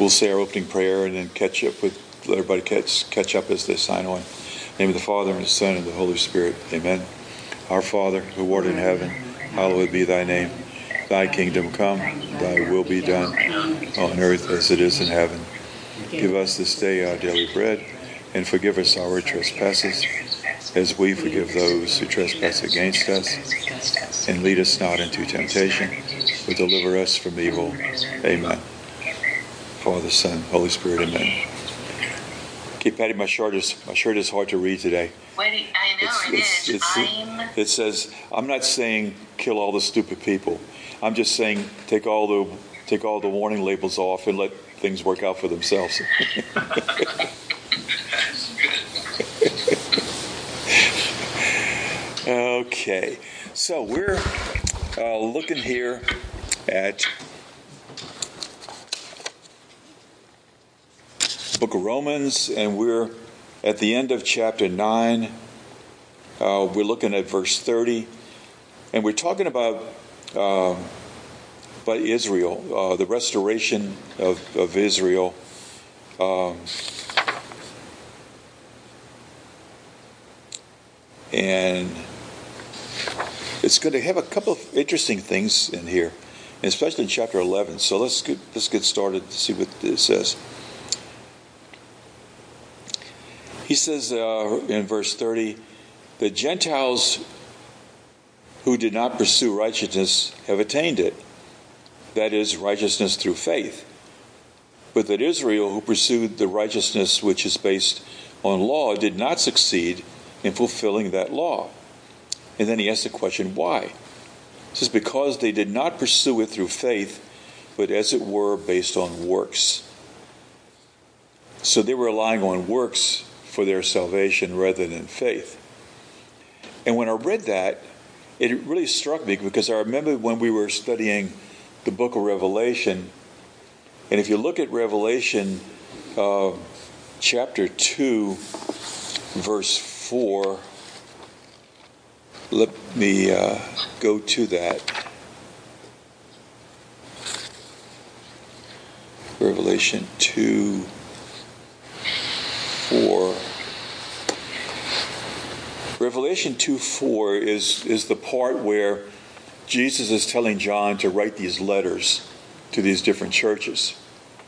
We'll say our opening prayer and then let everybody catch up as they sign on. In the name of the Father, and the Son, and the Holy Spirit. Amen. Our Father, who art in heaven, hallowed be thy name. Thy kingdom come, thy will be done, on earth as it is in heaven. Give us this day our daily bread, and forgive us our trespasses, as we forgive those who trespass against us. And lead us not into temptation, but deliver us from evil. Amen. Father, Son, Holy Spirit, amen. Okay, Patty, my shirt is hard to read today. I know it says, I'm not saying kill all the stupid people. I'm just saying take all the warning labels off and let things work out for themselves. Okay, so we're looking here at Book of Romans, and we're at the end of chapter 9. We're looking at verse 30, and we're talking about Israel, the restoration of Israel. And it's going to have a couple of interesting things in here, especially in chapter 11. So let's get started to see what it says. He says in verse 30, the Gentiles who did not pursue righteousness have attained it, that is, righteousness through faith. But that Israel, who pursued the righteousness which is based on law, did not succeed in fulfilling that law. And then he asks the question, why? He says, because they did not pursue it through faith, but as it were based on works. So they were relying on works for their salvation rather than faith. And when I read that, it really struck me, because I remember when we were studying the book of Revelation, and if you look at Revelation chapter 2, verse 4, let me go to that. Revelation 2, 4. Revelation 2:4 is the part where Jesus is telling John to write these letters to these different churches.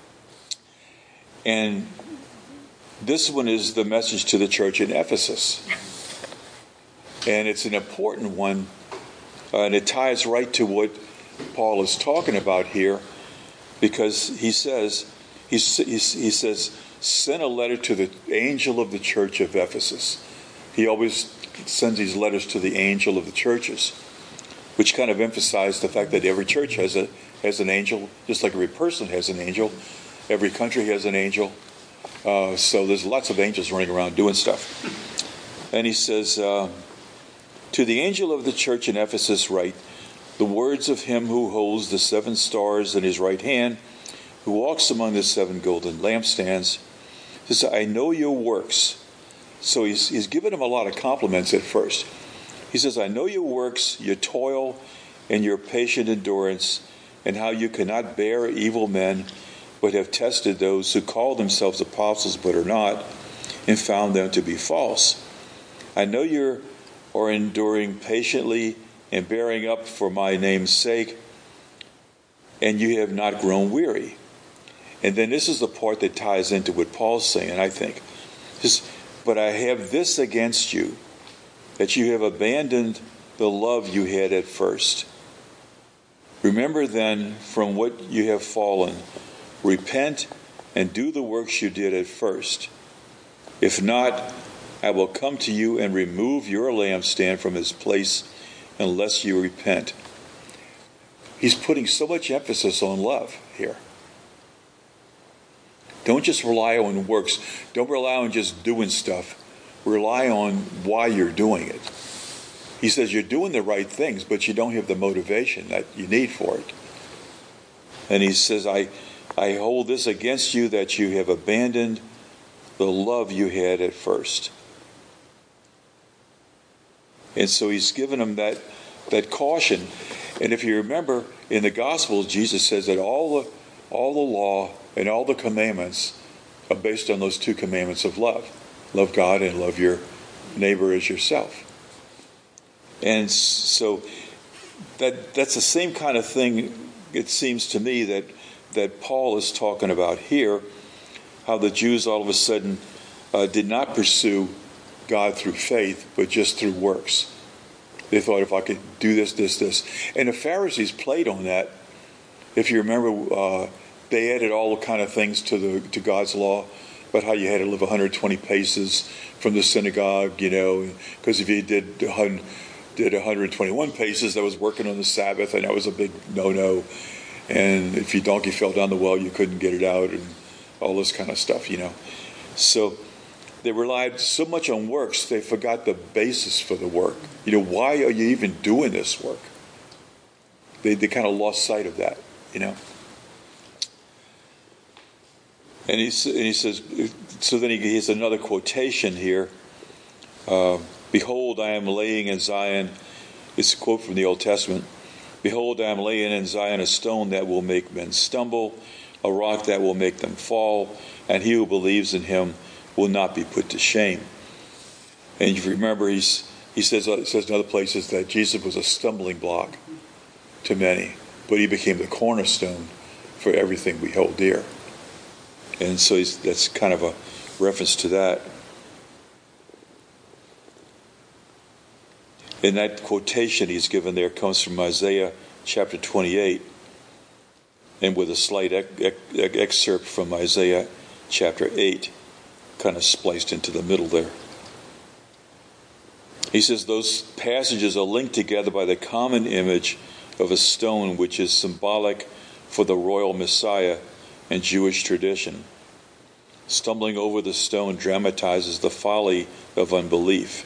And this one is the message to the church in Ephesus. And it's an important one, and it ties right to what Paul is talking about here, because he says, send a letter to the angel of the church of Ephesus. He always sends these letters to the angel of the churches, which kind of emphasized the fact that every church has an angel, just like every person has an angel. Every country has an angel. So there's lots of angels running around doing stuff. And he says, to the angel of the church in Ephesus write, the words of him who holds the 7 stars in his right hand, who walks among the 7 golden lampstands. He says, I know your works. So he's given him a lot of compliments at first. He says, I know your works, your toil, and your patient endurance, and how you cannot bear evil men, but have tested those who call themselves apostles but are not, and found them to be false. I know you are enduring patiently and bearing up for my name's sake, and you have not grown weary. And then this is the part that ties into what Paul's saying, I think. But I have this against you, that you have abandoned the love you had at first. Remember then from what you have fallen. Repent and do the works you did at first. If not, I will come to you and remove your lampstand from its place unless you repent. He's putting so much emphasis on love here. Don't just rely on works. Don't rely on just doing stuff. Rely on why you're doing it. He says you're doing the right things, but you don't have the motivation that you need for it. And he says, I hold this against you, that you have abandoned the love you had at first. And so he's given them that caution. And if you remember, in the Gospels, Jesus says that all all the law and all the commandments are based on those two commandments of love. Love God and love your neighbor as yourself. And so that's the same kind of thing, it seems to me, that Paul is talking about here, how the Jews all of a sudden did not pursue God through faith, but just through works. They thought, if I could do this, this, this. And the Pharisees played on that. If you remember, they added all the kind of things to God's law, about how you had to live 120 paces from the synagogue, because if you did 121 paces, that was working on the Sabbath, and that was a big no-no. And if your donkey fell down the well, you couldn't get it out, and all this kind of stuff, So they relied so much on works, they forgot the basis for the work. Why are you even doing this work? They kind of lost sight of that, And he says, so then he has another quotation here. Behold, I am laying in Zion, it's a quote from the Old Testament. Behold, I am laying in Zion a stone that will make men stumble, a rock that will make them fall, and he who believes in him will not be put to shame. And you remember, he says in other places that Jesus was a stumbling block to many, but he became the cornerstone for everything we hold dear. And so that's kind of a reference to that. And that quotation he's given there comes from Isaiah chapter 28, and with a slight excerpt from Isaiah chapter 8, kind of spliced into the middle there. He says those passages are linked together by the common image of a stone, which is symbolic for the royal Messiah and Jewish tradition. Stumbling over the stone dramatizes the folly of unbelief.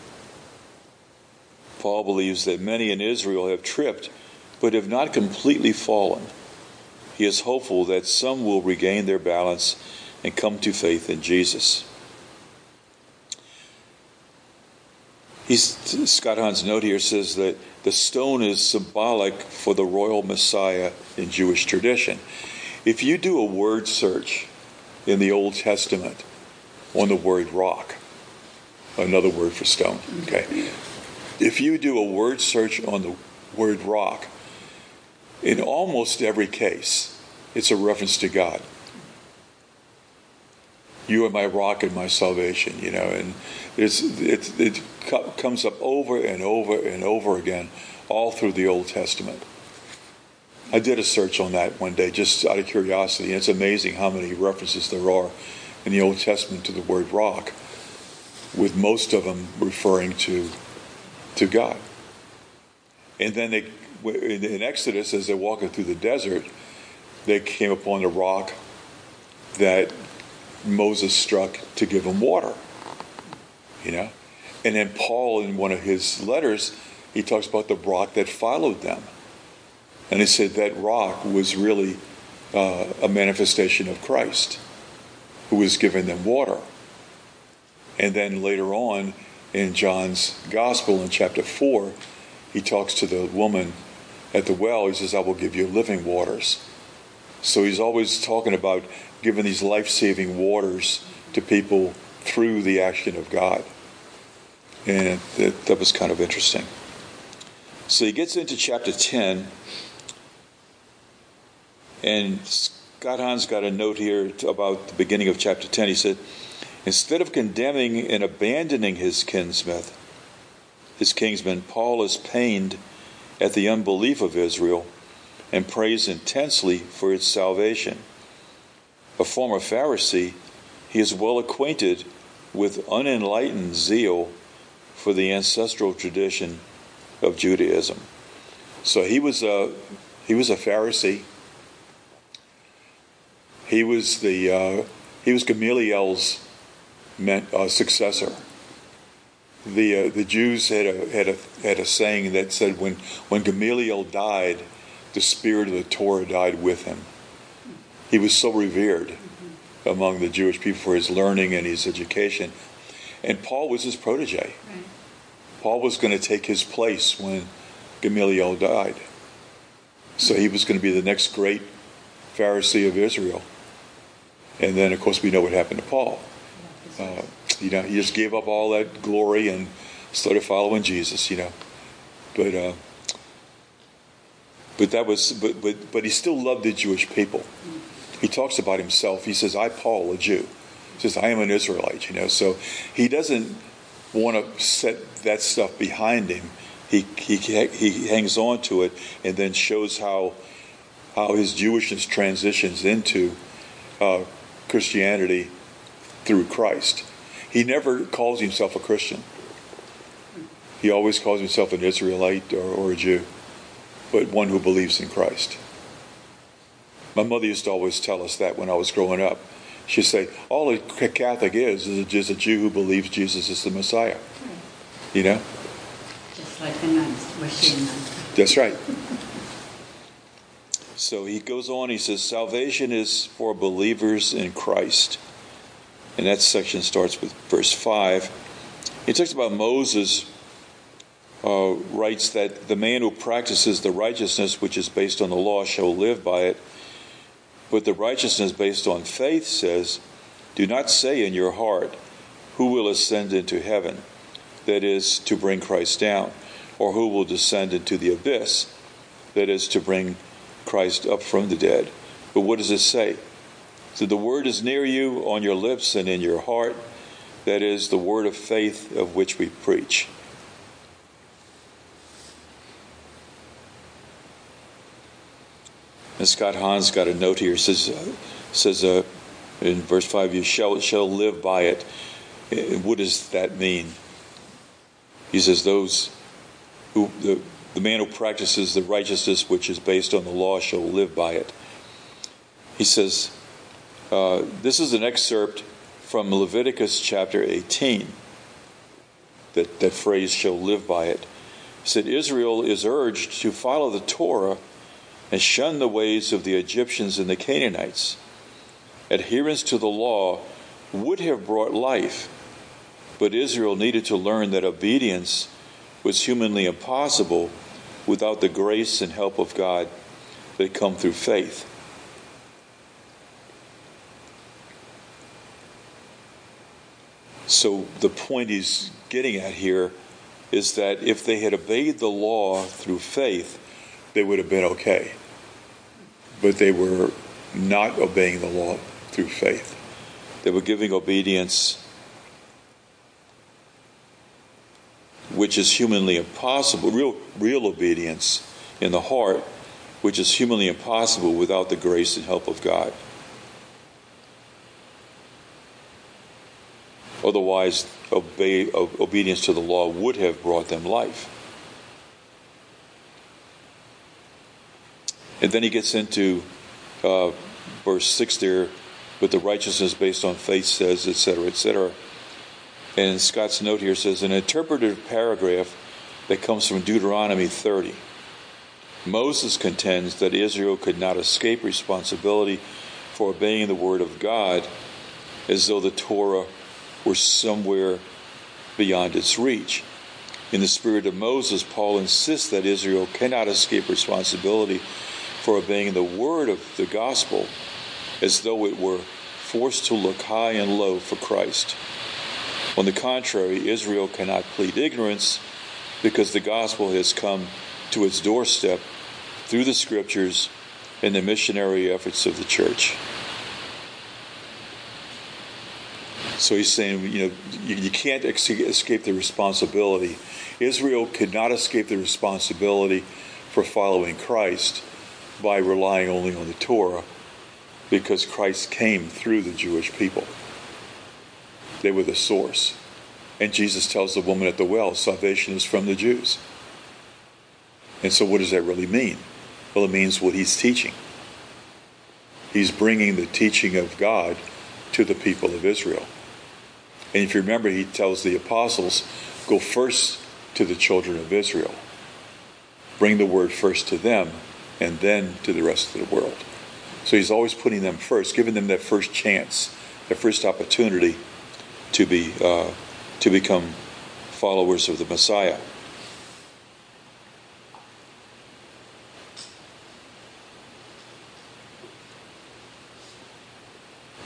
Paul believes that many in Israel have tripped, but have not completely fallen. He is hopeful that some will regain their balance and come to faith in Jesus. Scott Hahn's note here says that the stone is symbolic for the royal Messiah in Jewish tradition. If you do a word search in the Old Testament on the word rock, another word for stone, okay? If you do a word search on the word rock, in almost every case, it's a reference to God. You are my rock and my salvation, and it comes up over and over and over again, all through the Old Testament. I did a search on that one day, just out of curiosity, and it's amazing how many references there are in the Old Testament to the word rock, with most of them referring to God. And then in Exodus, as they're walking through the desert, they came upon a rock that Moses struck to give them water. And then Paul, in one of his letters, he talks about the rock that followed them. And he said that rock was really a manifestation of Christ, who was giving them water. And then later on, in John's Gospel, in chapter 4, he talks to the woman at the well. He says, I will give you living waters. So he's always talking about giving these life-saving waters to people through the action of God. And that was kind of interesting. So he gets into chapter 10, and Scott Hahn's got a note here about the beginning of chapter 10. He said, instead of condemning and abandoning his kinsmen, Paul is pained at the unbelief of Israel and prays intensely for its salvation. A former Pharisee, he is well acquainted with unenlightened zeal for the ancestral tradition of Judaism. So he was a Pharisee. He was Gamaliel's successor. The Jews had a saying that said when Gamaliel died, the spirit of the Torah died with him. He was so revered among the Jewish people for his learning and his education. And Paul was his protege. Right. Paul was going to take his place when Gamaliel died. So he was going to be the next great Pharisee of Israel. And then, of course, we know what happened to Paul. He just gave up all that glory and started following Jesus. But he still loved the Jewish people. He talks about himself. He says, "I, Paul, a Jew." He says, "I am an Israelite." So he doesn't want to set that stuff behind him. He hangs on to it and then shows how his Jewishness transitions into Christianity through Christ. He never calls himself a Christian. He always calls himself an Israelite or a Jew, but one who believes in Christ. My mother used to always tell us that when I was growing up. She'd say, all a Catholic is a Jew who believes Jesus is the Messiah. Just like the nuns, Russian nuns. That's right. So he goes on, he says, salvation is for believers in Christ. And that section starts with verse 5. He talks about Moses writes that the man who practices the righteousness which is based on the law shall live by it. But the righteousness based on faith says, do not say in your heart, who will ascend into heaven? That is, to bring Christ down. Or who will descend into the abyss? That is, to bring Christ up from the dead. But what does it say? So the word is near you, on your lips and in your heart. That is the word of faith of which we preach. And Scott Hahn's got a note here. It says in verse 5, you shall live by it. What does that mean? He says those who the man who practices the righteousness which is based on the law shall live by it. He says, this is an excerpt from Leviticus chapter 18, that phrase, shall live by it. He said, Israel is urged to follow the Torah and shun the ways of the Egyptians and the Canaanites. Adherence to the law would have brought life, but Israel needed to learn that obedience was humanly impossible without the grace and help of God that come through faith. So the point he's getting at here is that if they had obeyed the law through faith, they would have been okay. But they were not obeying the law through faith. They were giving obedience which is humanly impossible, real obedience in the heart, which is humanly impossible without the grace and help of God. Otherwise, obedience to the law would have brought them life. And then he gets into verse 6 there, but the righteousness based on faith says, etc., etc. And Scott's note here says, an interpretive paragraph that comes from Deuteronomy 30. Moses contends that Israel could not escape responsibility for obeying the word of God as though the Torah were somewhere beyond its reach. In the spirit of Moses, Paul insists that Israel cannot escape responsibility for obeying the word of the gospel as though it were forced to look high and low for Christ. On the contrary, Israel cannot plead ignorance because the gospel has come to its doorstep through the scriptures and the missionary efforts of the church. So he's saying, you can't escape the responsibility. Israel could not escape the responsibility for following Christ by relying only on the Torah, because Christ came through the Jewish people. They were the source. And Jesus tells the woman at the well, salvation is from the Jews. And so what does that really mean? Well, it means what he's teaching. He's bringing the teaching of God to the people of Israel. And if you remember, he tells the apostles, go first to the children of Israel. Bring the word first to them, and then to the rest of the world. So he's always putting them first, giving them that first chance, that first opportunity to become followers of the Messiah.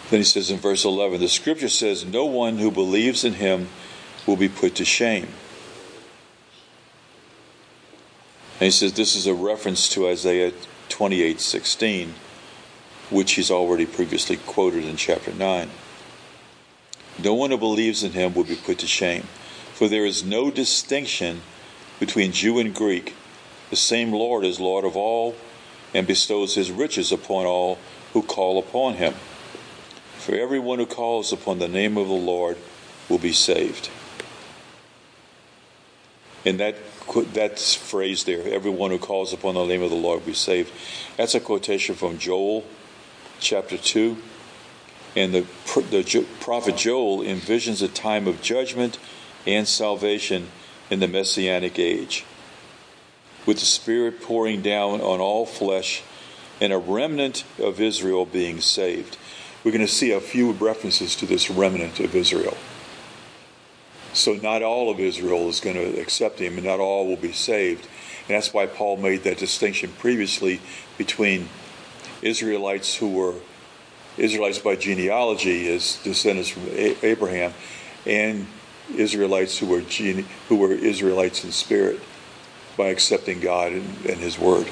Then he says in verse 11, the scripture says, no one who believes in him will be put to shame. And he says this is a reference to Isaiah 28:16, which he's already previously quoted in chapter 9. No one who believes in him will be put to shame, for there is no distinction between Jew and Greek. The same Lord is Lord of all, and bestows his riches upon all who call upon him. For everyone who calls upon the name of the Lord will be saved. And that phrase there, everyone who calls upon the name of the Lord will be saved, that's a quotation from Joel chapter 2. And the prophet Joel envisions a time of judgment and salvation in the Messianic age, with the Spirit pouring down on all flesh and a remnant of Israel being saved. We're going to see a few references to this remnant of Israel. So not all of Israel is going to accept him, and not all will be saved. And that's why Paul made that distinction previously between Israelites who were Israelites by genealogy, as descendants from Abraham, and Israelites who were Israelites in spirit by accepting God and his word.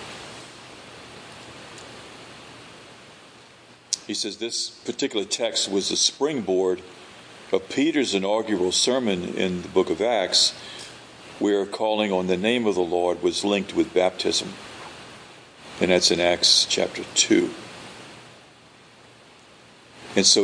He says this particular text was the springboard of Peter's inaugural sermon in the book of Acts, where calling on the name of the Lord was linked with baptism. And that's in Acts chapter 2. And so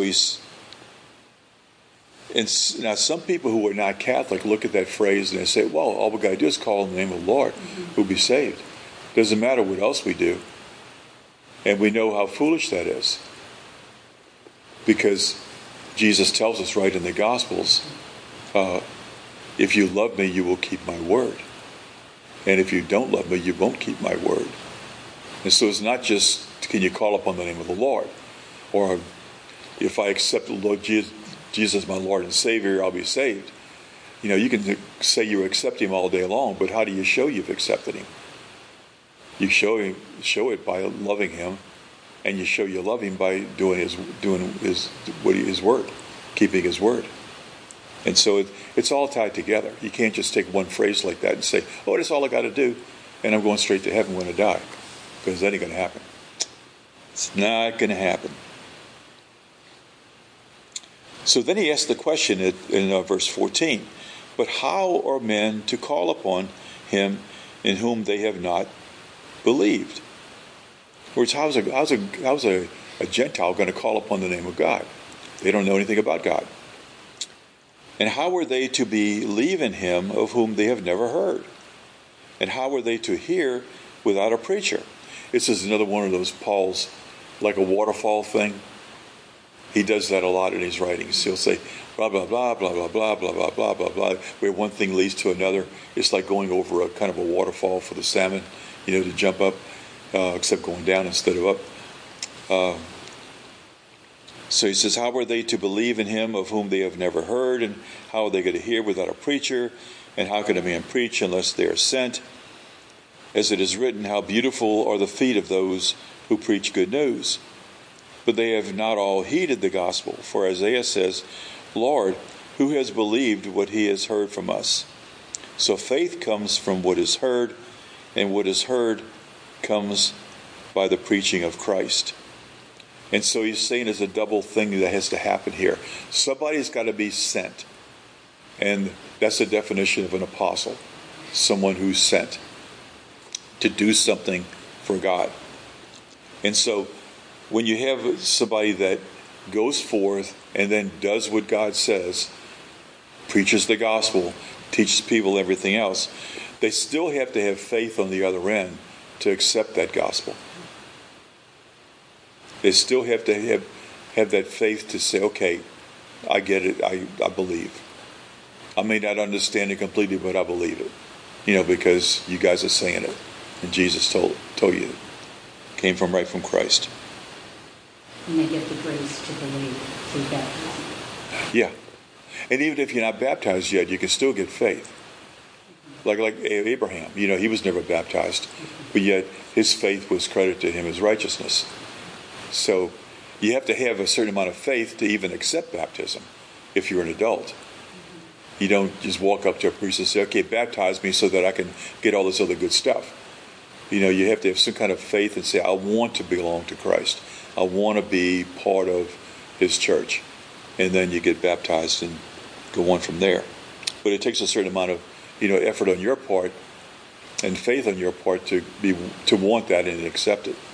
now some people who are not Catholic look at that phrase and they say, well, all we got to do is call on the name of the Lord, we'll be saved. Doesn't matter what else we do. And we know how foolish that is. Because Jesus tells us right in the Gospels, if you love me, you will keep my word. And if you don't love me, you won't keep my word. And so it's not just, can you call upon the name of the Lord? Or if I accept the Lord Jesus, my Lord and Savior, I'll be saved. You know, you can say you accept him all day long, but how do you show you've accepted him? You show it by loving him, and you show you love him by doing his word, keeping his word. And so it's all tied together. You can't just take one phrase like that and say, oh, that's all I got to do, and I'm going straight to heaven when I die. Because that ain't going to happen. It's not going to happen. So then he asks the question in verse 14, but how are men to call upon him in whom they have not believed? In words, how's a Gentile going to call upon the name of God? They don't know anything about God. And how are they to believe in him of whom they have never heard? And how are they to hear without a preacher? This is another one of those Paul's, like a waterfall thing. He does that a lot in his writings. He'll say, blah, blah, blah, blah, blah, blah, blah, blah, blah, blah, blah, where one thing leads to another. It's like going over a kind of a waterfall for the salmon, to jump up, except going down instead of up. So he says, how are they to believe in him of whom they have never heard? And how are they going to hear without a preacher? And how can a man preach unless they are sent? As it is written, how beautiful are the feet of those who preach good news. But they have not all heeded the gospel. For Isaiah says, Lord, who has believed what he has heard from us? So faith comes from what is heard, and what is heard comes by the preaching of Christ. And so he's saying there's a double thing that has to happen here. Somebody's got to be sent. And that's the definition of an apostle. Someone who's sent to do something for God. And so when you have somebody that goes forth and then does what God says, preaches the gospel, teaches people everything else, they still have to have faith on the other end to accept that gospel. They still have to have that faith to say, okay, I get it, I believe. I may not understand it completely, but I believe it. Because you guys are saying it. And Jesus told you it came right from Christ. And they get the grace to believe through baptism. Yeah. And even if you're not baptized yet, you can still get faith. Like Abraham, he was never baptized, but yet his faith was credited to him as righteousness. So You have to have a certain amount of faith to even accept baptism if you're an adult. You don't just walk up to a priest and say, okay, baptize me so that I can get all this other good stuff. You have to have some kind of faith and say, I want to belong to Christ. I want to be part of his church. And then you get baptized and go on from there. But it takes a certain amount of effort on your part and faith on your part to want that and accept it.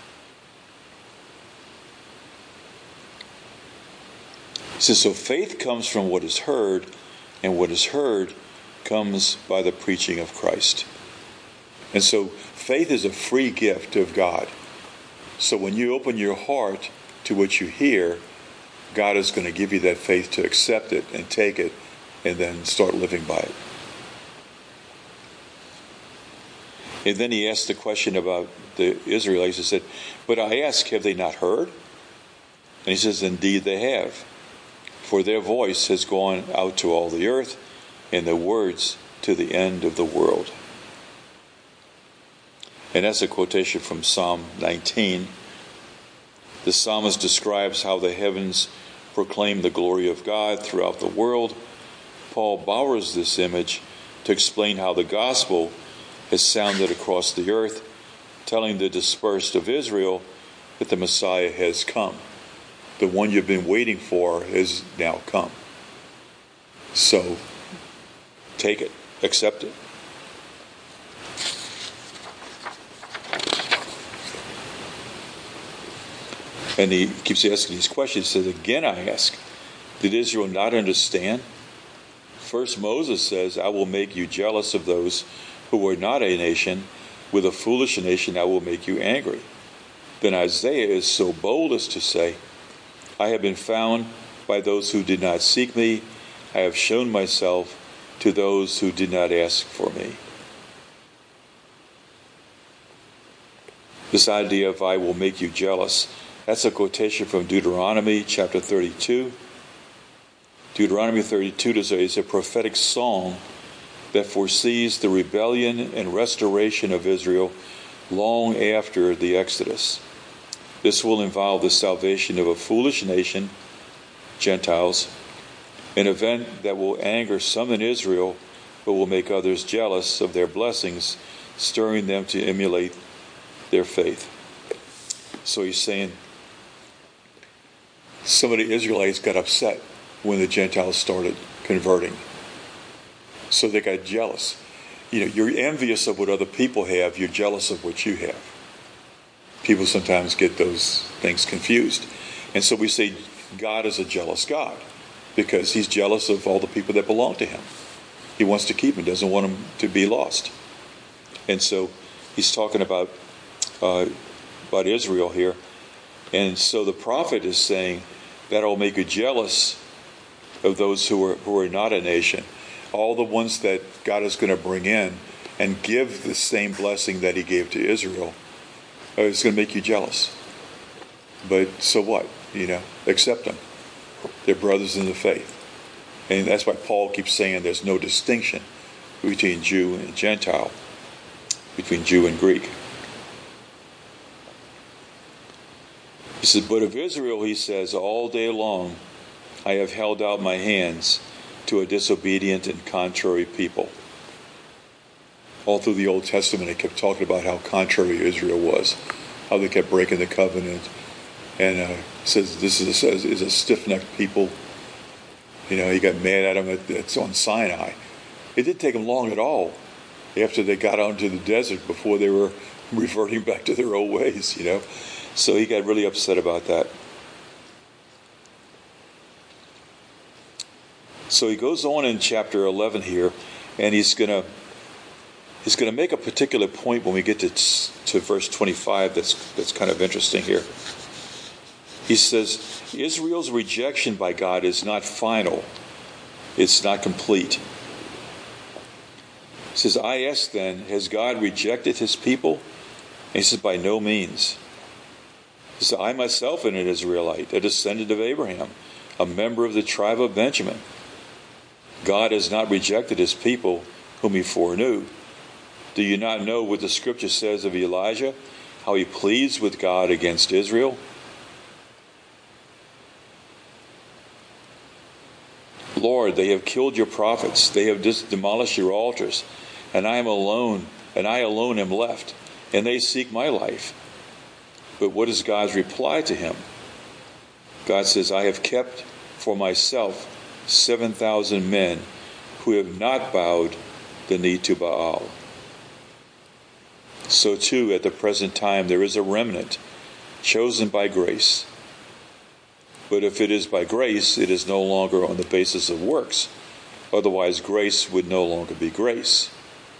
He says, so faith comes from what is heard, and what is heard comes by the preaching of Christ. And so faith is a free gift of God. So when you open your heart to what you hear, God is going to give you that faith to accept it and take it and then start living by it. And then he asked the question about the Israelites. He said, but I ask, have they not heard? And he says, indeed they have. For their voice has gone out to all the earth, and their words to the end of the world. And that's a quotation from Psalm 19. The psalmist describes how the heavens proclaim the glory of God throughout the world. Paul borrows this image to explain how the gospel has sounded across the earth, telling the dispersed of Israel that the Messiah has come. The one you've been waiting for has now come. So, take it. Accept it. And he keeps asking these questions. He says, again I ask, did Israel not understand? First Moses says, I will make you jealous of those who are not a nation. With a foolish nation I will make you angry. Then Isaiah is so bold as to say, I have been found by those who did not seek me. I have shown myself to those who did not ask for me. This idea of I will make you jealous, that's a quotation from Deuteronomy chapter 32. Deuteronomy 32 is a prophetic song that foresees the rebellion and restoration of Israel long after the Exodus. This will involve the salvation of a foolish nation, Gentiles, an event that will anger some in Israel, but will make others jealous of their blessings, stirring them to emulate their faith. So he's saying some of the Israelites got upset when the Gentiles started converting. So they got jealous. You're envious of what other people have. You're jealous of what you have. People sometimes get those things confused. And so we say God is a jealous God because he's jealous of all the people that belong to him. He wants to keep them, doesn't want them to be lost. And so he's talking about Israel here. And so the prophet is saying that will make you jealous of those who are not a nation. All the ones that God is going to bring in and give the same blessing that he gave to Israel is going to make you jealous. But so what? Accept them. They're brothers in the faith. And that's why Paul keeps saying there's no distinction between Jew and Gentile, between Jew and Greek. He says, but of Israel, he says, all day long I have held out my hands to a disobedient and contrary people. All through the Old Testament, it kept talking about how contrary Israel was, how they kept breaking the covenant, and says this is a stiff-necked people. He got mad at them it's on Sinai. It didn't take them long at all after they got out into the desert before they were reverting back to their old ways. So he got really upset about that. So he goes on in chapter 11 here, and he's going to make a particular point when we get to verse 25 that's kind of interesting here. He says, Israel's rejection by God is not final. It's not complete. He says, I ask then, has God rejected his people? And he says, by no means. He says, I myself am an Israelite, a descendant of Abraham, a member of the tribe of Benjamin. God has not rejected his people whom he foreknew. Do you not know what the scripture says of Elijah, how he pleads with God against Israel? Lord, they have killed your prophets. They have demolished your altars. And I alone am left. And they seek my life. But what is God's reply to him? God says, I have kept for myself 7,000 men who have not bowed the knee to Baal. So too, at the present time, there is a remnant chosen by grace. But if it is by grace, it is no longer on the basis of works. Otherwise, grace would no longer be grace.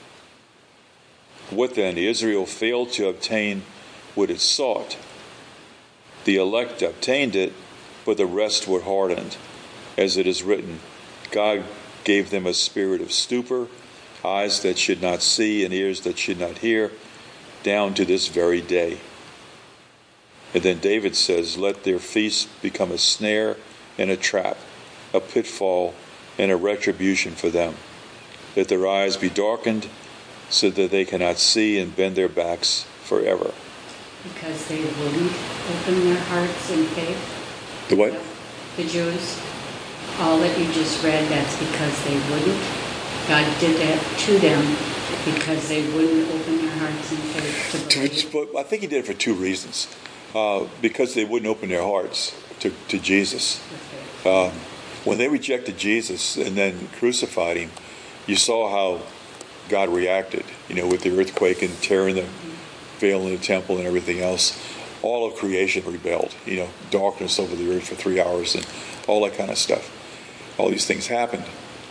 What then? Israel failed to obtain what it sought. The elect obtained it, but the rest were hardened. As it is written, God gave them a spirit of stupor, eyes that should not see and ears that should not hear, down to this very day. And then David says, let their feast become a snare and a trap, a pitfall and a retribution for them. Let their eyes be darkened so that they cannot see and bend their backs forever. Because they wouldn't open their hearts in faith? The what? The Jews. All that you just read, that's because they wouldn't. God did that to them because they wouldn't open their hearts in faith to believe. I think he did it for two reasons. Because they wouldn't open their hearts to Jesus. When they rejected Jesus and then crucified him, you saw how God reacted, with the earthquake and tearing the veil in the temple and everything else. All of creation rebelled, darkness over the earth for 3 hours and all that kind of stuff. All these things happened.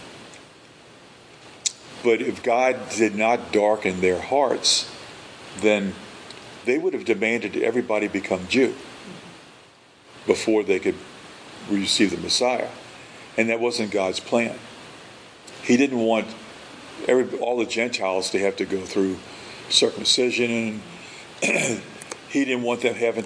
But if God did not darken their hearts, then they would have demanded everybody become Jew before they could receive the Messiah. And that wasn't God's plan. He didn't want all the Gentiles to have to go through circumcision, and he didn't want them having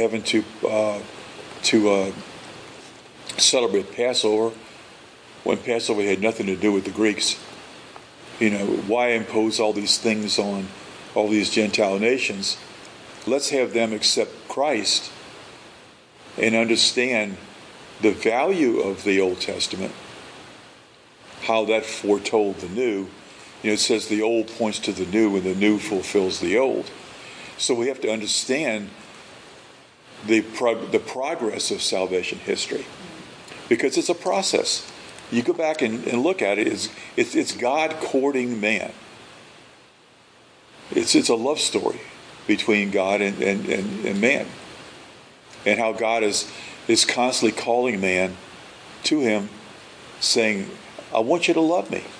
to celebrate Passover when Passover had nothing to do with the Greeks. Why impose all these things on all these Gentile nations? Let's have them accept Christ and understand the value of the Old Testament, how that foretold the new. It says the old points to the new and the new fulfills the old. So we have to understand the progress of salvation history, because it's a process. You go back and look at it, it's God courting man. It's a love story between God and man, and how God is constantly calling man to him, saying, I want you to love me.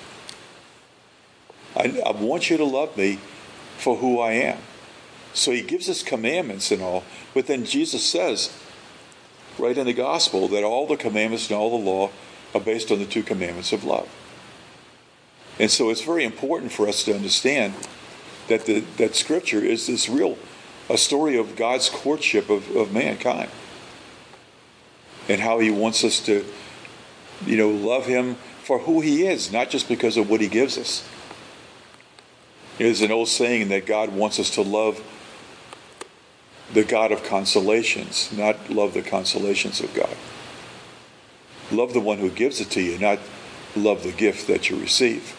I want you to love me for who I am. So he gives us commandments and all, but then Jesus says, right in the gospel, that all the commandments and all the law are based on the two commandments of love. And so it's very important for us to understand that Scripture is a story of God's courtship of mankind, and how he wants us to, love him for who he is, not just because of what he gives us. There's an old saying that God wants us to love the God of consolations, not love the consolations of God. Love the one who gives it to you, not love the gift that you receive.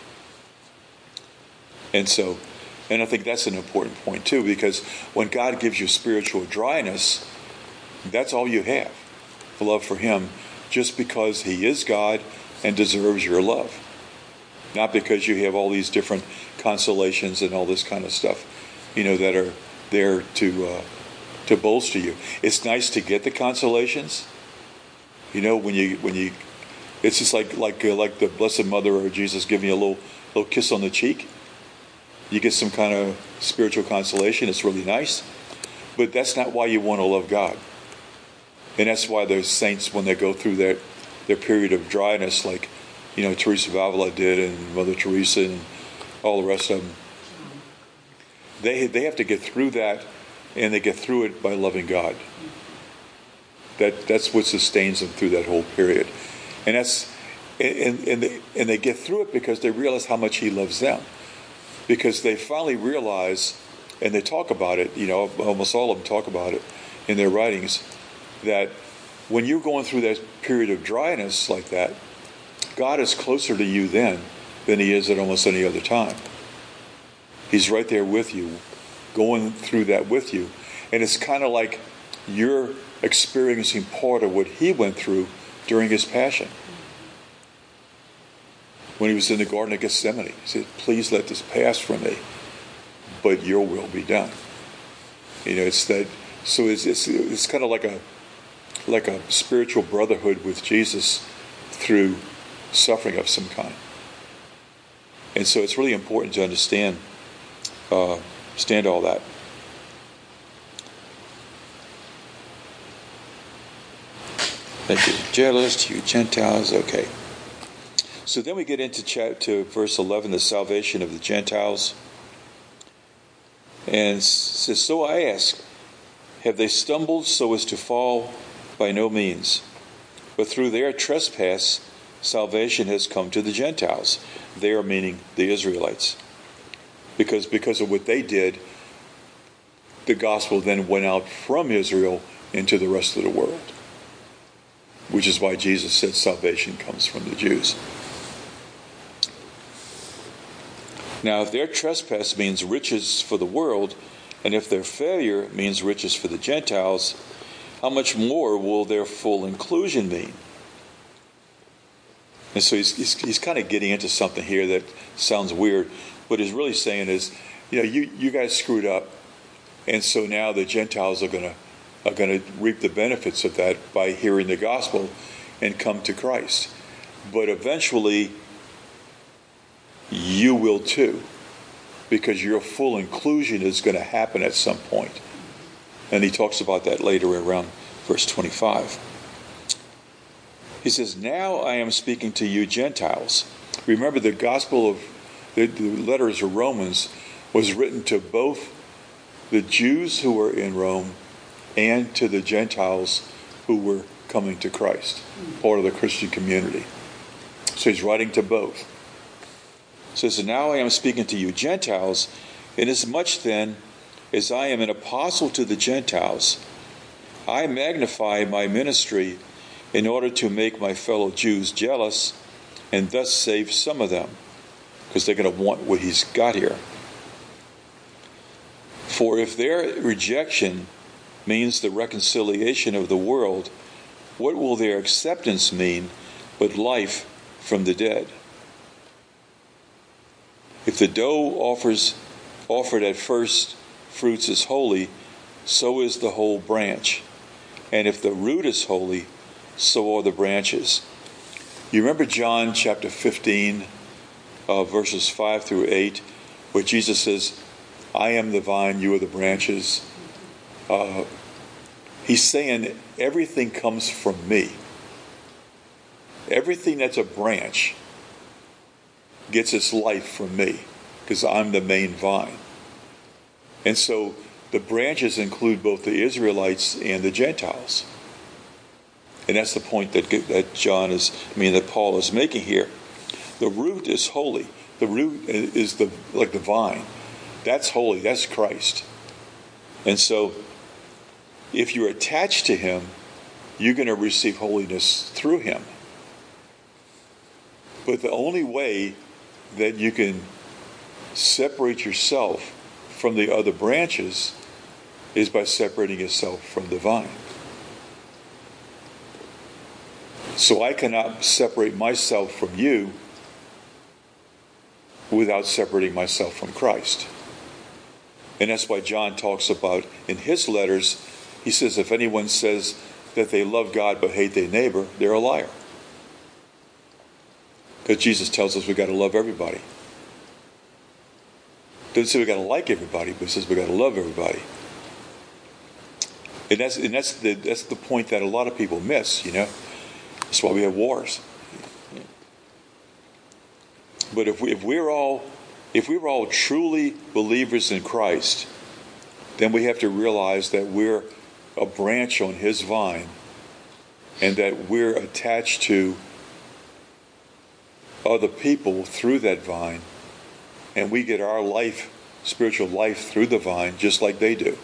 And I think that's an important point too, because when God gives you spiritual dryness, that's all you have, love for him, just because he is God and deserves your love. Not because you have all these different consolations and all this kind of stuff, that are there to bolster you. It's nice to get the consolations. When you, it's just like the Blessed Mother or Jesus giving you a little kiss on the cheek. You get some kind of spiritual consolation. It's really nice, but that's not why you want to love God. And that's why those saints, when they go through their period of dryness, like Teresa of Avila did, and Mother Teresa, and all the rest of them, they have to get through that, and they get through it by loving God. That's what sustains them through that whole period, and they get through it because they realize how much he loves them, because they finally realize, and they talk about it. Almost all of them talk about it in their writings, that when you're going through that period of dryness like that, God is closer to you then than he is at almost any other time. He's right there with you, going through that with you. And it's kind of like you're experiencing part of what he went through during his passion. When he was in the Garden of Gethsemane, he said, please let this pass from me, but your will be done. It's that. So it's kind of like a spiritual brotherhood with Jesus through suffering of some kind. And so it's really important to understand all that. Thank you. Jealous, you Gentiles. Okay. So then we get into verse 11, the salvation of the Gentiles. And it says, so I ask, have they stumbled so as to fall? By no means. But through their trespass, salvation has come to the Gentiles. They are meaning the Israelites. Because of what they did, the gospel then went out from Israel into the rest of the world. Which is why Jesus said salvation comes from the Jews. Now, if their trespass means riches for the world, and if their failure means riches for the Gentiles, how much more will their full inclusion mean? And so he's kind of getting into something here that sounds weird. What he's really saying is, you guys screwed up, and so now the Gentiles are going to reap the benefits of that by hearing the gospel and come to Christ. But eventually, you will too, because your full inclusion is going to happen at some point. And he talks about that later around verse 25. He says, now I am speaking to you Gentiles. Remember, the gospel of the letters of Romans was written to both the Jews who were in Rome and to the Gentiles who were coming to Christ, part of the Christian community. So he's writing to both. So now I am speaking to you Gentiles, inasmuch then as I am an apostle to the Gentiles, I magnify my ministry in order to make my fellow Jews jealous and thus save some of them, because they're going to want what he's got here. For if their rejection means the reconciliation of the world, what will their acceptance mean but life from the dead? If the dough offered at first fruits is holy, so is the whole branch. And if the root is holy, so are the branches. You remember John chapter 15, verses 5 through 8, where Jesus says, I am the vine, you are the branches. He's saying everything comes from me. Everything that's a branch gets its life from me, because I'm the main vine. And so the branches include both the Israelites and the Gentiles. And that's the point that Paul is making here. The root is holy. The root is like the vine. That's holy. That's Christ. And so if you're attached to him, you're going to receive holiness through him. But the only way that you can separate yourself from the other branches is by separating yourself from the vine. So I cannot separate myself from you without separating myself from Christ. And that's why John talks about in his letters, he says, if anyone says that they love God but hate their neighbor, they're a liar. Because Jesus tells us we've got to love everybody. Doesn't say we've got to like everybody, but it says we've got to love everybody. And that's the point that a lot of people miss, That's why we have wars. But if we're all truly believers in Christ, then we have to realize that we're a branch on his vine, and that we're attached to other people through that vine, and we get our life, spiritual life, through the vine just like they do.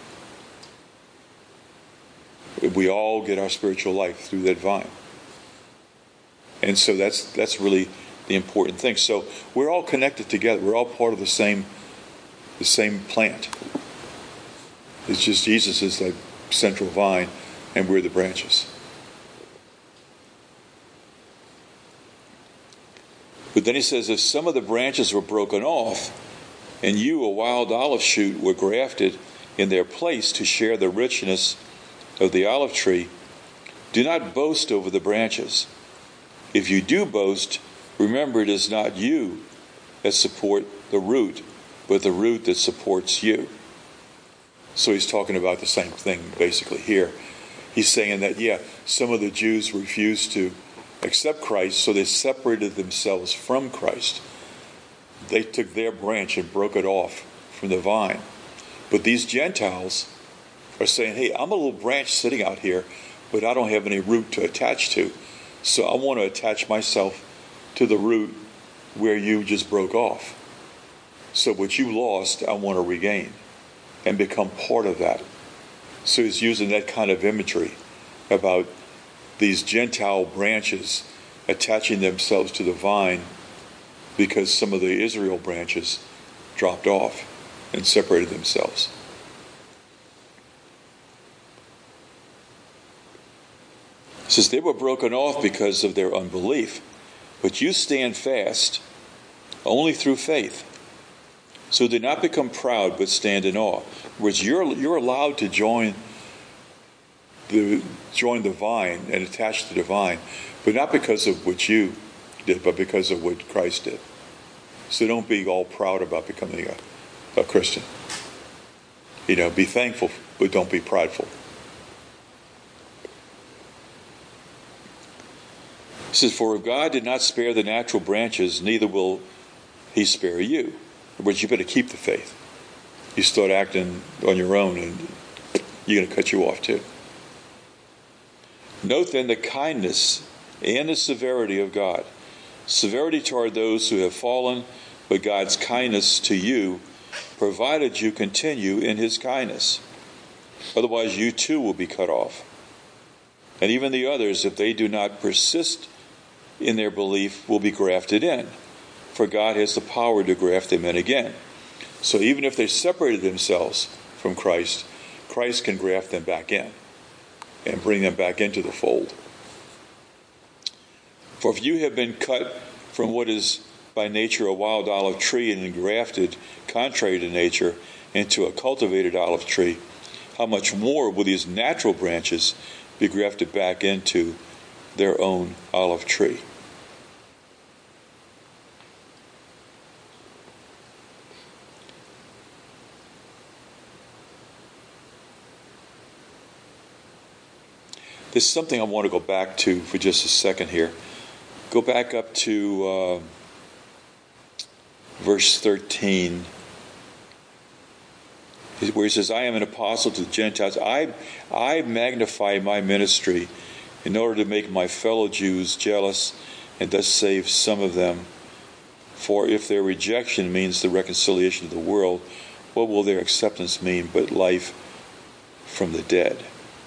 We all get our spiritual life through that vine. And so that's really the important thing. So we're all connected together. We're all part of the same plant. It's just Jesus is the central vine, and we're the branches. But then he says, if some of the branches were broken off, and you, a wild olive shoot, were grafted in their place to share the richness of the olive tree, do not boast over the branches. If you do boast, remember it is not you that support the root, but the root that supports you. So he's talking about the same thing basically here. He's saying that, some of the Jews refused to accept Christ, so they separated themselves from Christ. They took their branch and broke it off from the vine. But these Gentiles are saying, hey, I'm a little branch sitting out here, but I don't have any root to attach to. So I want to attach myself to the root where you just broke off. So what you lost, I want to regain and become part of that. So he's using that kind of imagery about these Gentile branches attaching themselves to the vine because some of the Israel branches dropped off and separated themselves. It says they were broken off because of their unbelief, but you stand fast only through faith. So do not become proud, but stand in awe. In other words, you're allowed to join the vine and attach to the vine, but not because of what you did, but because of what Christ did. So don't be all proud about becoming a Christian. Be thankful, but don't be prideful. It says, for if God did not spare the natural branches, neither will he spare you. In other words, you better keep the faith. You start acting on your own, and you're going to cut you off too. Note then the kindness and the severity of God. Severity toward those who have fallen, but God's kindness to you, provided you continue in his kindness. Otherwise you too will be cut off. And even the others, if they do not persist in their belief, will be grafted in. For God has the power to graft them in again. So even if they separated themselves from Christ, Christ can graft them back in and bring them back into the fold. For if you have been cut from what is by nature a wild olive tree and engrafted, contrary to nature, into a cultivated olive tree, how much more will these natural branches be grafted back into their own olive tree? There's something I want to go back to for just a second here. Go back up to verse 13, where he says, I am an apostle to the Gentiles. I magnify my ministry in order to make my fellow Jews jealous and thus save some of them. For if their rejection means the reconciliation of the world, what will their acceptance mean but life from the dead?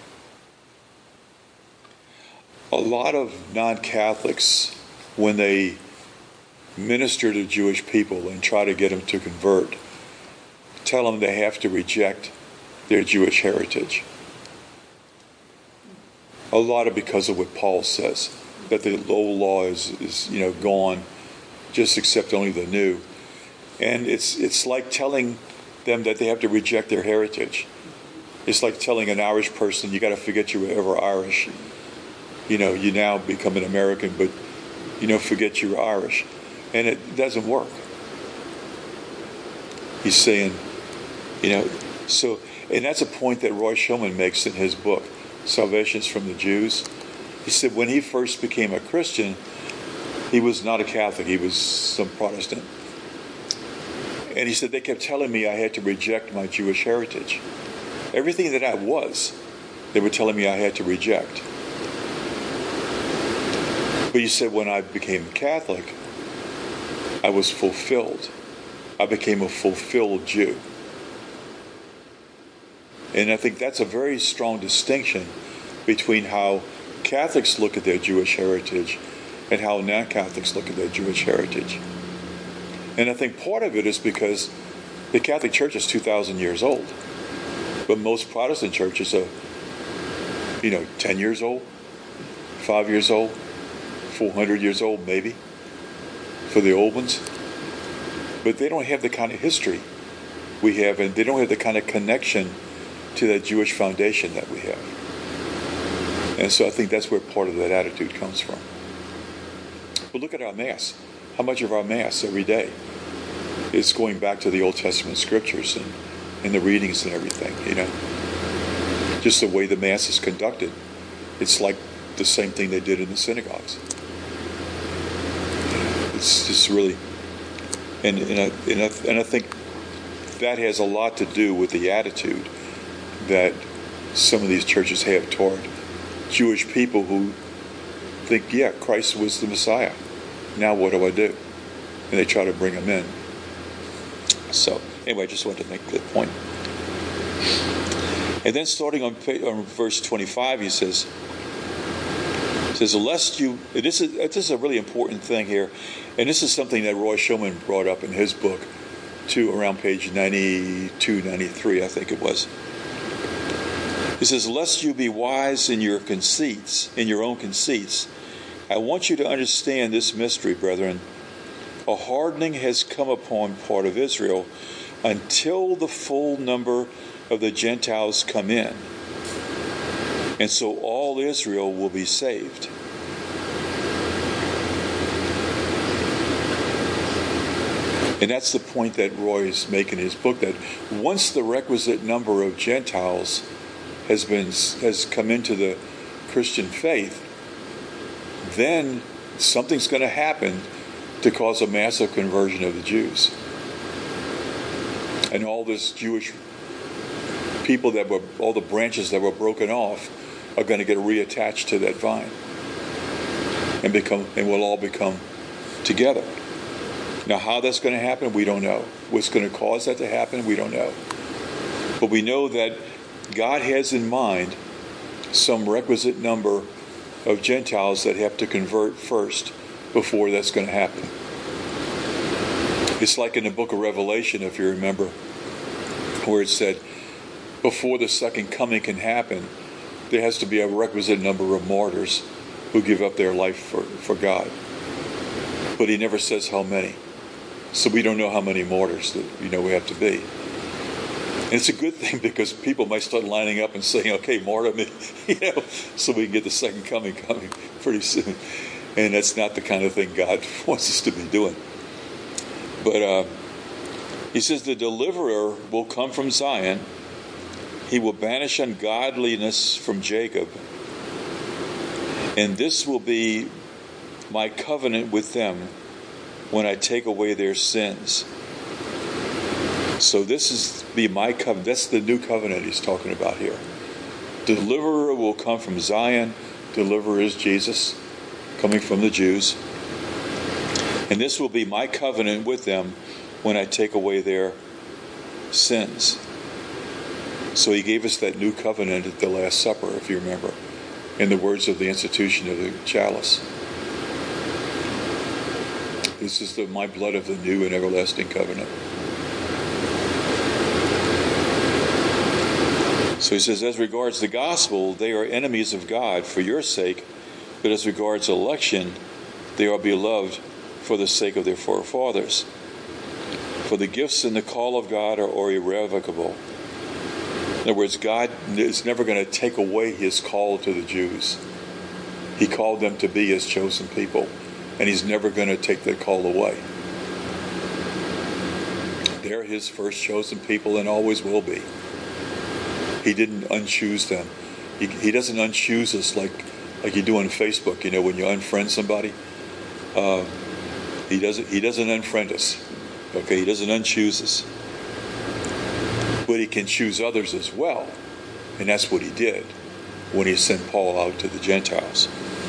A lot of non-Catholics, when they minister to Jewish people and try to get them to convert, tell them they have to reject their Jewish heritage. A lot of because of what Paul says, that the old law is gone, just accept only the new. And it's like telling them that they have to reject their heritage. It's like telling an Irish person, you got to forget you were ever Irish. You now become an American, but forget you were Irish. And it doesn't work. He's saying, so, and that's a point that Roy Shulman makes in his book, Salvation's from the Jews. He said when he first became a Christian, he was not a Catholic, he was some Protestant. And he said they kept telling me I had to reject my Jewish heritage. Everything that I was, they were telling me I had to reject. But he said when I became Catholic, I was fulfilled. I became a fulfilled Jew. And I think that's a very strong distinction between how Catholics look at their Jewish heritage and how non-Catholics look at their Jewish heritage. And I think part of it is because the Catholic Church is 2,000 years old, but most Protestant churches are, 10 years old, 5 years old, 400 years old maybe, for the old ones. But they don't have the kind of history we have, and they don't have the kind of connection to that Jewish foundation that we have. And so I think that's where part of that attitude comes from. But look at our Mass. How much of our Mass every day is going back to the Old Testament scriptures and the readings and everything, Just the way the Mass is conducted. It's like the same thing they did in the synagogues. It's just really... And I think that has a lot to do with the attitude that some of these churches have toward Jewish people who think, yeah, Christ was the Messiah. Now what do I do? And they try to bring him in. So, anyway, I just wanted to make that point. And then starting on verse 25, he says, lest you... This is a really important thing here. And this is something that Roy Shulman brought up in his book, too, around page 92, 93, I think it was. He says, lest you be wise in your own conceits, I want you to understand this mystery, brethren. A hardening has come upon part of Israel until the full number of the Gentiles come in. And so all Israel will be saved. And that's the point that Roy is making in his book, that once the requisite number of Gentiles has come into the Christian faith, then something's going to happen to cause a massive conversion of the Jews. And all this Jewish people all the branches that were broken off are going to get reattached to that vine and will all become together. Now, how that's going to happen, we don't know. What's going to cause that to happen, we don't know. But we know that God has in mind some requisite number of Gentiles that have to convert first before that's going to happen. It's like in the book of Revelation, if you remember, where it said, before the second coming can happen, there has to be a requisite number of martyrs who give up their life for God. But he never says how many. So we don't know how many martyrs that we have to be. And it's a good thing, because people might start lining up and saying, okay, martyr me, so we can get the second coming pretty soon. And that's not the kind of thing God wants us to be doing. But he says the deliverer will come from Zion. He will banish ungodliness from Jacob. And this will be my covenant with them when I take away their sins. So this is be my covenant. That's the new covenant he's talking about here. Deliverer will come from Zion. Deliverer is Jesus, coming from the Jews. And this will be my covenant with them when I take away their sins. So he gave us that new covenant at the Last Supper, if you remember, in the words of the institution of the chalice. This is my blood of the new and everlasting covenant. So he says, as regards the gospel, they are enemies of God for your sake, but as regards election, they are beloved for the sake of their forefathers. For the gifts and the call of God are irrevocable. In other words, God is never going to take away his call to the Jews. He called them to be his chosen people, and he's never going to take that call away. They're his first chosen people and always will be. He didn't unchoose them. He doesn't unchoose us like you do on Facebook, when you unfriend somebody. He doesn't unfriend us. Okay, he doesn't unchoose us. But he can choose others as well. And that's what he did when he sent Paul out to the Gentiles.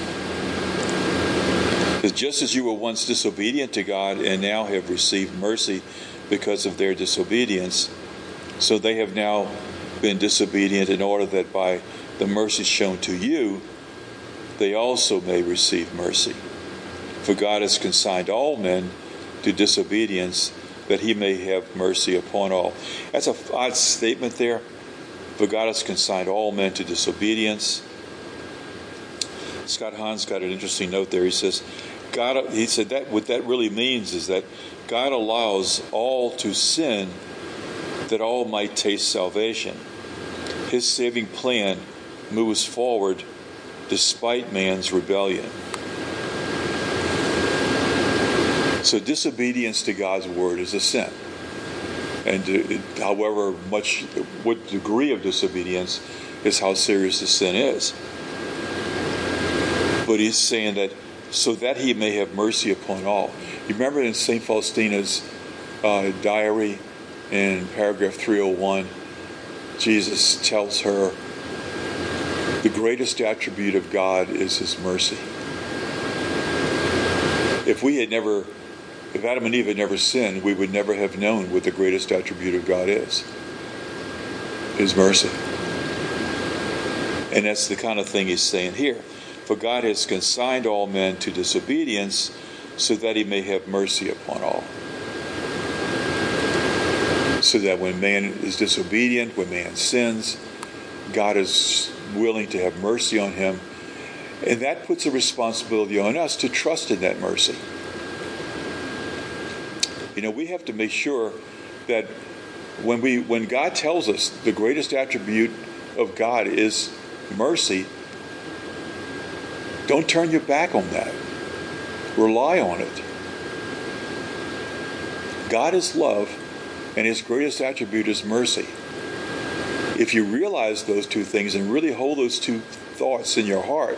Because just as you were once disobedient to God and now have received mercy because of their disobedience, so they have now been disobedient in order that by the mercy shown to you, they also may receive mercy. For God has consigned all men to disobedience, that he may have mercy upon all. That's an odd statement there. For God has consigned all men to disobedience. Scott Hahn's got an interesting note there. He says, he said that what that really means is that God allows all to sin that all might taste salvation. His saving plan moves forward despite man's rebellion. So disobedience to God's word is a sin. And however what degree of disobedience is how serious the sin is. But he's saying that so that he may have mercy upon all. You remember in St. Faustina's diary in paragraph 301, Jesus tells her the greatest attribute of God is his mercy. If Adam and Eve had never sinned, we would never have known what the greatest attribute of God is. His mercy. And that's the kind of thing he's saying here. For God has consigned all men to disobedience, so that he may have mercy upon all. So that when man is disobedient, when man sins, God is willing to have mercy on him. And that puts a responsibility on us to trust in that mercy. We have to make sure that when God tells us the greatest attribute of God is mercy, don't turn your back on that. Rely on it. God is love, and his greatest attribute is mercy. If you realize those two things and really hold those two thoughts in your heart,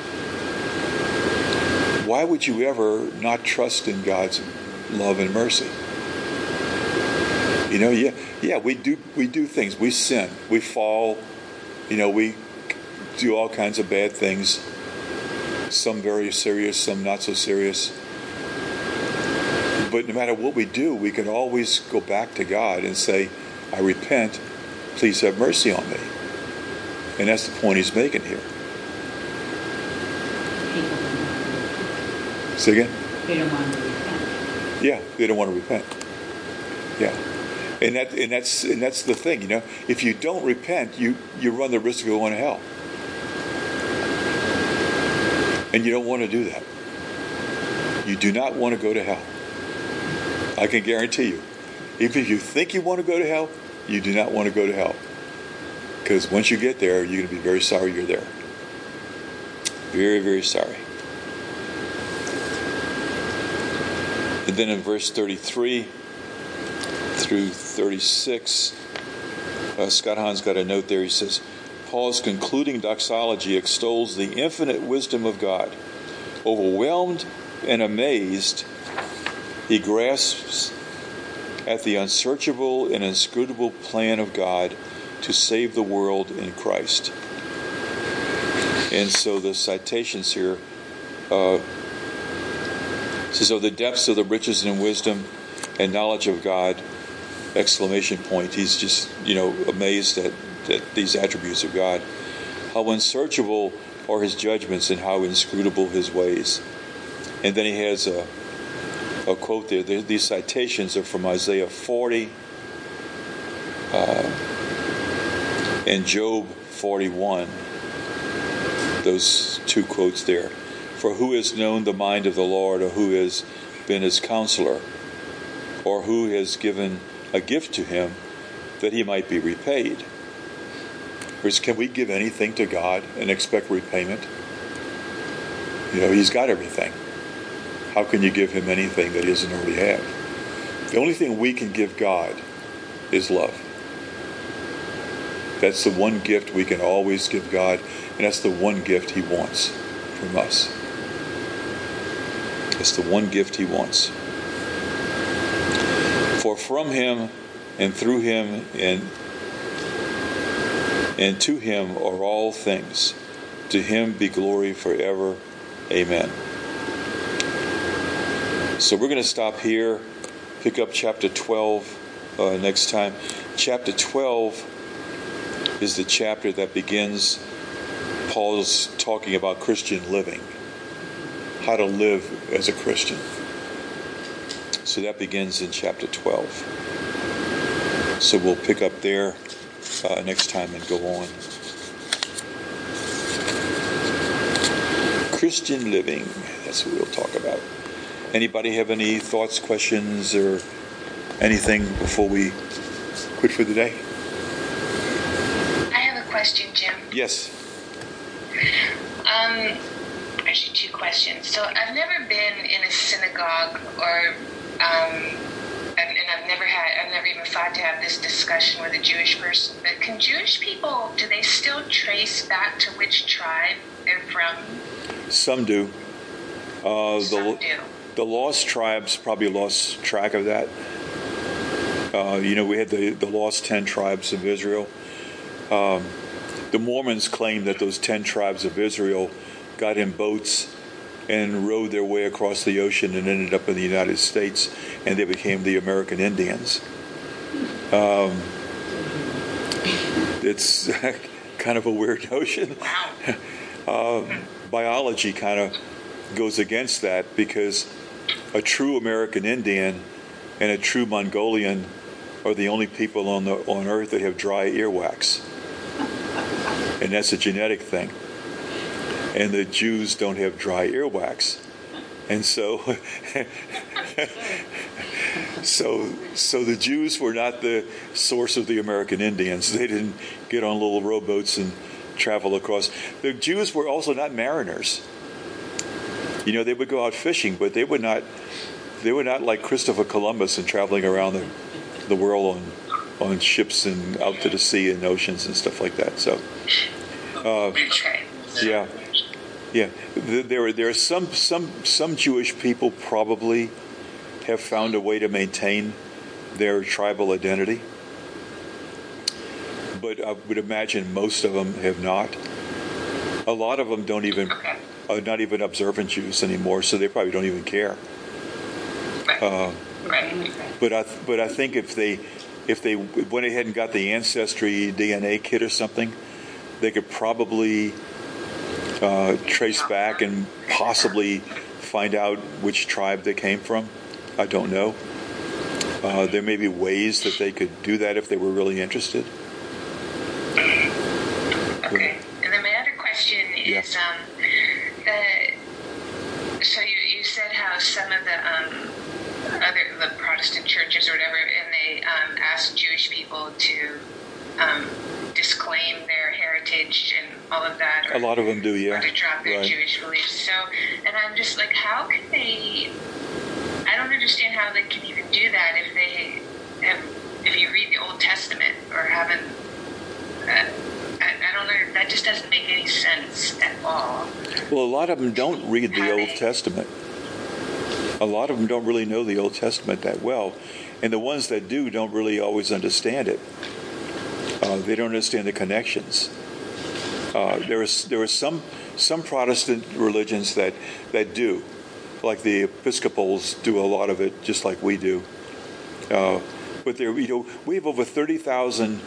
why would you ever not trust in God's love and mercy? We do things. We sin. We fall. We do all kinds of bad things. Some very serious, some not so serious. But no matter what we do, we can always go back to God and say, I repent. Please have mercy on me. And that's the point he's making here. Say again? They don't want to repent. Yeah, they don't want to repent. Yeah. And that's the thing, If you don't repent, you run the risk of going to hell. And you don't want to do that. You do not want to go to hell. I can guarantee you. Even if you think you want to go to hell, you do not want to go to hell. Because once you get there, you're going to be very sorry you're there. Very, very sorry. And then in verse 33 through 36, Scott Hahn's got a note there. He says, Paul's concluding doxology extols the infinite wisdom of God. Overwhelmed and amazed, he grasps at the unsearchable and inscrutable plan of God to save the world in Christ. And so the citations here says, the depths of the riches and wisdom and knowledge of God, exclamation point. He's just, amazed at these attributes of God. How unsearchable are his judgments and how inscrutable his ways. And then he has a quote there. These citations are from Isaiah 40 and Job 41. Those two quotes there. For who has known the mind of the Lord, or who has been his counselor, or who has given a gift to him that he might be repaid? Can we give anything to God and expect repayment? He's got everything. How can you give him anything that he doesn't already have? The only thing we can give God is love. That's the one gift we can always give God, and that's the one gift he wants from us. That's the one gift he wants. For from him and through him and to him are all things. To him be glory forever. Amen. So we're going to stop here, pick up chapter 12 next time. Chapter 12 is the chapter that begins Paul's talking about Christian living. how to live as a Christian. So that begins in chapter 12. So we'll pick up there next time and go on. Christian living, that's what we'll talk about. Anybody have any thoughts, questions, or anything before we quit for the day? I have a question, Jim. Yes. Actually, two questions. So I've never been in a synagogue, or and I've never even thought to have this discussion with a Jewish person. But can Jewish people, do they still trace back to which tribe they're from? Some do. Some do. The lost tribes probably lost track of that. We had the lost 10 tribes of Israel. The Mormons claim that those 10 tribes of Israel got in boats and rowed their way across the ocean and ended up in the United States, and they became the American Indians. It's kind of a weird notion. Biology kind of goes against that, because a true American Indian and a true Mongolian are the only people on Earth that have dry earwax, and that's a genetic thing. And the Jews don't have dry earwax, and so the Jews were not the source of the American Indians. They didn't get on little rowboats and travel across. The Jews were also not mariners. They would go out fishing, but they would not like Christopher Columbus and traveling around the world on ships and out to the sea and oceans and stuff like that. So, yeah. There are some Jewish people probably have found a way to maintain their tribal identity, but I would imagine most of them have not. A lot of them are not even observant Jews anymore, so they probably don't even care. But I think if they went ahead and got the Ancestry DNA kit or something, they could probably trace back and possibly find out which tribe they came from. I don't know. There may be ways that they could do that if they were really interested. Okay. And then my other question is, so you said how some of the Protestant churches or whatever, and they asked Jewish people to disclaim their heritage and all of that. Or, a lot of them do, yeah. Or to drop their Jewish beliefs. So, and I'm just like, how can they? I don't understand how they can even do that if they have. If you read the Old Testament or haven't. I don't know. That just doesn't make any sense at all. Well, a lot of them don't read the Old Testament. A lot of them don't really know the Old Testament that well, and the ones that do don't really always understand it. They don't understand the connections. There are some Protestant religions that do, like the Episcopals do a lot of it, just like we do. But we have over 30,000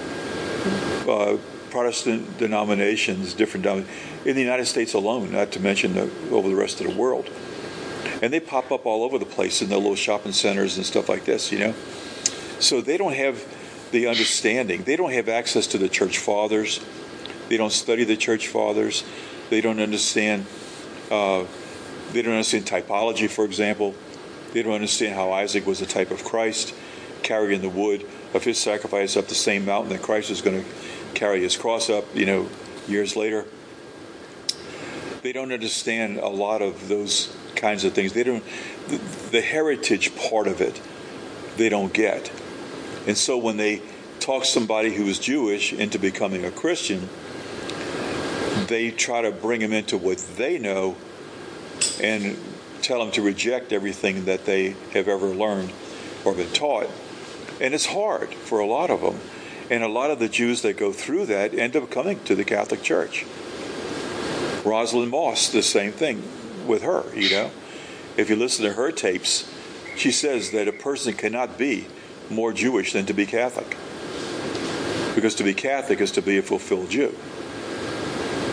Protestant denominations, different in the United States alone, not to mention over the rest of the world. And they pop up all over the place in their little shopping centers and stuff like this, So they don't have the understanding. They don't have access to the church fathers. They don't study the church fathers. They don't understand. They don't understand typology, for example. They don't understand how Isaac was a type of Christ, carrying the wood of his sacrifice up the same mountain that Christ was going to carry his cross up, years later. They don't understand a lot of those kinds of things. They don't. The heritage part of it, they don't get. And so when they talk somebody who is Jewish into becoming a Christian, they try to bring them into what they know and tell them to reject everything that they have ever learned or been taught. And it's hard for a lot of them. And a lot of the Jews that go through that end up coming to the Catholic Church. Rosalind Moss, the same thing with her, If you listen to her tapes, she says that a person cannot be more Jewish than to be Catholic. Because to be Catholic is to be a fulfilled Jew.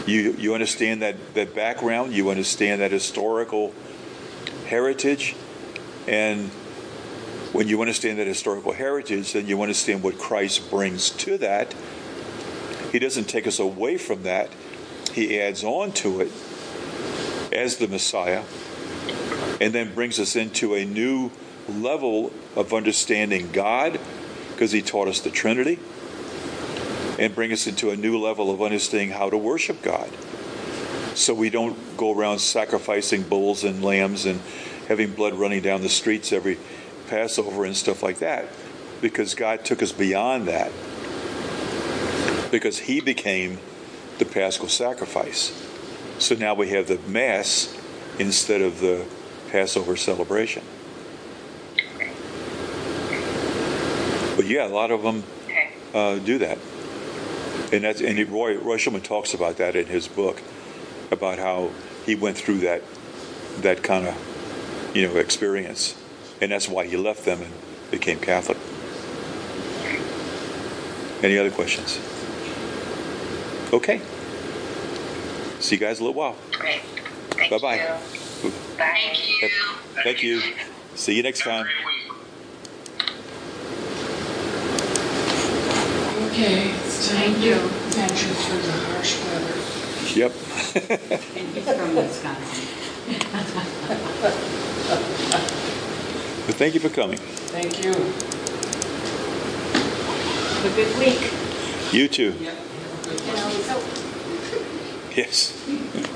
You understand that background, you understand that historical heritage, and when you understand that historical heritage, then you understand what Christ brings to that. He doesn't take us away from that. He adds on to it as the Messiah, and then brings us into a new level of understanding God, because he taught us the Trinity, and bring us into a new level of understanding how to worship God. So we don't go around sacrificing bulls and lambs and having blood running down the streets every Passover and stuff like that, because God took us beyond that, because he became the Paschal sacrifice. So now we have the Mass instead of the Passover celebration. But yeah, a lot of them do that. And Roy Shulman talks about that in his book, about how he went through that kind of experience, and that's why he left them and became Catholic. Any other questions? Okay. See you guys in a little while. Great. Bye-bye. You. Thank you. Thank you. See you next time. Okay, it's time to venture through the harsh weather. Yep. And he's from Wisconsin. But thank you for coming. Thank you. Have a good week. You too. Yep, have a good You one. know, so Yes.